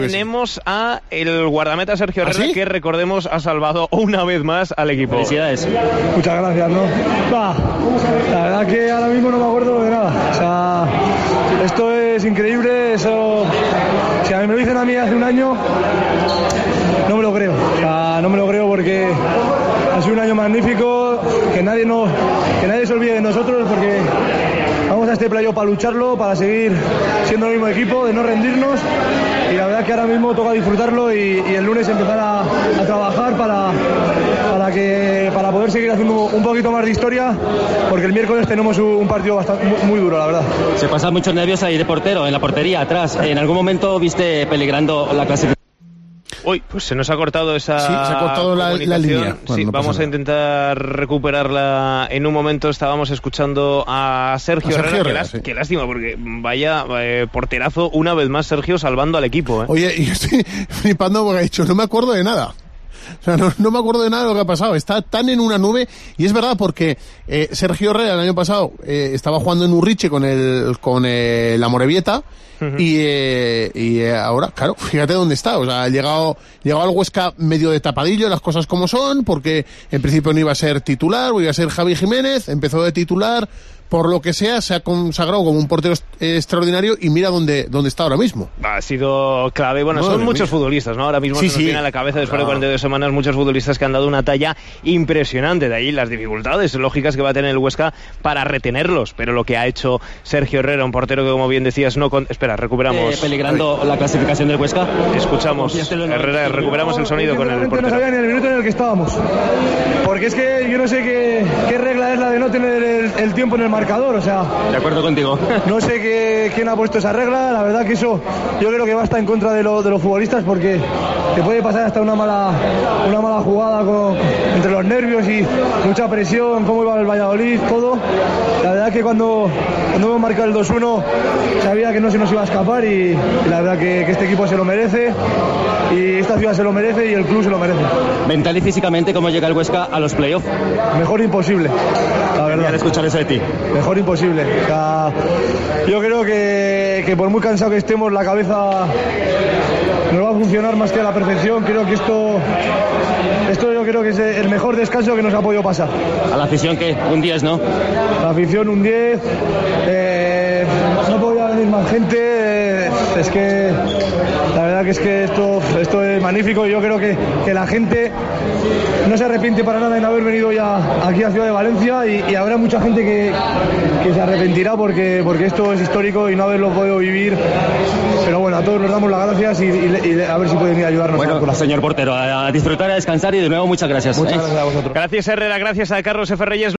Tenemos a el guardameta Sergio Herrera, ¿sí? Que recordemos ha salvado una vez más al equipo. Felicidades. Muchas gracias, ¿no? La verdad que ahora mismo no me acuerdo de nada. O sea, esto es increíble. Eso, si a mí me lo dicen a mí hace un año, no me lo creo. O sea, no me lo creo porque ha sido un año magnífico. Que nadie se olvide de nosotros, porque vamos a este playoff para lucharlo, para seguir siendo el mismo equipo, de no rendirnos. Y la verdad que ahora mismo toca disfrutarlo y el lunes empezar a trabajar para poder seguir haciendo un poquito más de historia, porque el miércoles tenemos un partido muy duro, la verdad. Se pasan muchos nervios ahí de portero, en la portería, atrás. ¿En algún momento viste peligrando la clasificación? Uy, pues se nos ha cortado esa Sí, se ha cortado la línea. Bueno, sí, no vamos a intentar recuperarla en un momento. Estábamos escuchando a Sergio Herrera. Qué lástima, porque vaya porterazo una vez más Sergio salvando al equipo. Oye, y yo estoy flipando porque ha dicho, no me acuerdo de nada. O sea, no me acuerdo de nada de lo que ha pasado. Está tan en una nube, y es verdad porque Sergio Herrera el año pasado estaba jugando en Urriche con la Amorebieta. Y ahora, claro, fíjate dónde está. O sea, ha llegado al Huesca medio de tapadillo, las cosas como son, porque en principio no iba a ser titular, o iba a ser Javi Jiménez, empezó de titular, por lo que sea, se ha consagrado como un portero extraordinario, y mira dónde está ahora mismo. Ha sido clave. Bueno, son muchos futbolistas, ¿no? Ahora mismo se nos viene a la cabeza, después de 42 semanas, muchos futbolistas que han dado una talla impresionante. De ahí las dificultades lógicas que va a tener el Huesca para retenerlos. Pero lo que ha hecho Sergio Herrera, un portero que, como bien decías, Espera, recuperamos. Peligrando la clasificación del Huesca. Escuchamos, Herrera, recuperamos el sonido con el portero. No sabía ni el minuto en el que estábamos. Porque es que yo no sé qué regla es la de no tener el tiempo en el marcador, o sea... De acuerdo contigo. No sé quién ha puesto esa regla. La verdad que eso yo creo que va a estar en contra de los futbolistas, porque te puede pasar hasta una mala jugada entre los nervios y mucha presión, cómo iba el Valladolid, todo. La verdad que cuando hemos marcado el 2-1 sabía que no se nos iba a escapar, y la verdad que este equipo se lo merece, y esta ciudad se lo merece, y el club se lo merece. Mental y físicamente, ¿cómo llega el Huesca a los playoffs? Mejor imposible, la verdad. Al escuchar eso de ti. Mejor imposible. O sea, yo creo que por muy cansado que estemos, la cabeza nos va a funcionar más que a la perfección. Creo que esto yo creo que es el mejor descanso que nos ha podido pasar. ¿A la afición qué? Un 10, ¿no? La afición un 10. No podía venir más gente. Es que la verdad que es que esto es magnífico, y yo creo que la gente no se arrepiente para nada en haber venido ya aquí a Ciudad de Valencia, y habrá mucha gente que se arrepentirá porque esto es histórico y no haberlo podido vivir. Pero bueno, a todos nos damos las gracias, y a ver si pueden ir a ayudarnos. Bueno, señor portero, a disfrutar, a descansar, y de nuevo muchas gracias. Muchas gracias a vosotros. Gracias, Herrera, gracias a Carlos F. Reyes.